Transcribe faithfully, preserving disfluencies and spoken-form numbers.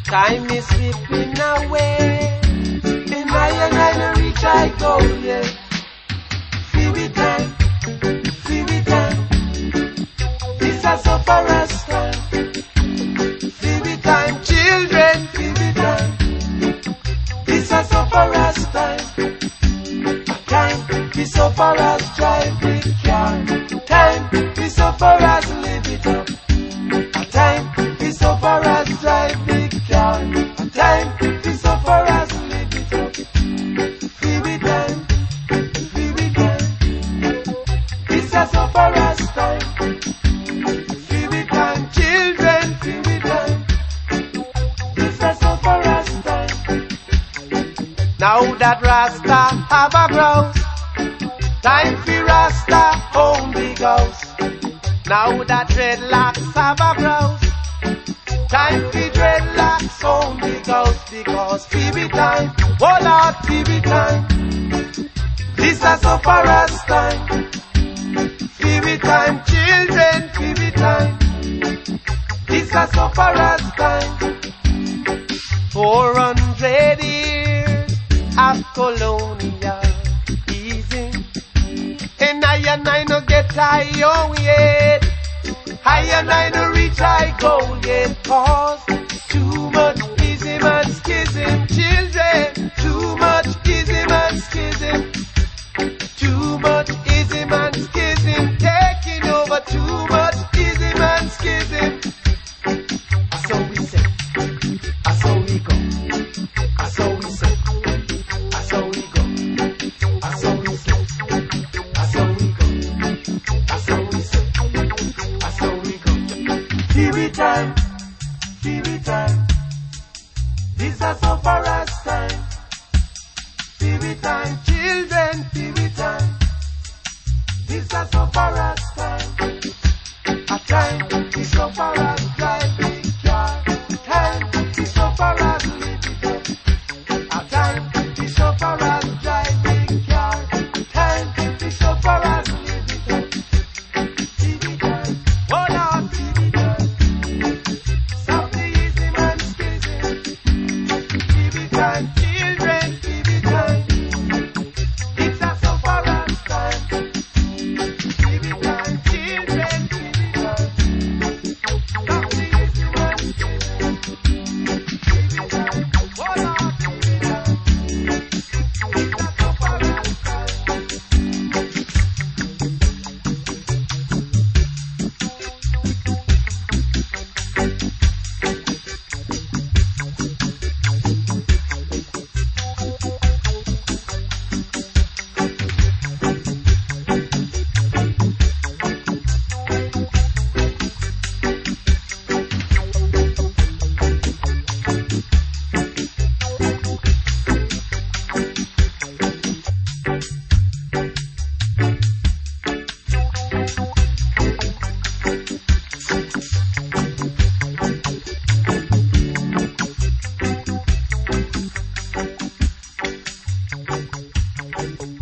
Time is slipping away. And I and I no reach I go, yeah. Feel it time, feel it time. This is so for us time. Feel it time, children, feel it time. This is so for us time. Time is so for us drive big car. Time is so for us live it up. Time is so for us drive big car. Time is so for us live it up. Feel it time, feel it time. This is so for us time. Feel it time, children, feel it time. This is so for us time. Now that Rasta have a growth, time for Rasta own big house. Now that dreadlocks have a growth, time for dreadlocks own big house. Because Phoebe time, oh Lord, Phoebe time. This is so for us time. Phoebe time, children, Phoebe time. This is so for us time. Four hundred years of colonial easing, and I and I no get high on yet. I and I no reach I goal yet. Cause too much ism and schism, children. Too much ism and schism. Too much ism and schism taking over. Too much ism and schism. So we say, so we go. So we say, so we go. So we say, so we go. So we say, so we go. T V time, T V time. This is so for us time. T V time, children, T V time. This is so for us time. A time is so for us drive big car. Time is so for us live it up. A time is so for us drive big car. Time is so for us live it up. T V time, oh Lord, T V time. Stop the easy man schism. T V time, children, T V time. It's a so for us time. T V time, children, T V time. Stop the easy man schism. T V time, oh Lord, T V time. It's a so for us time. Thank you.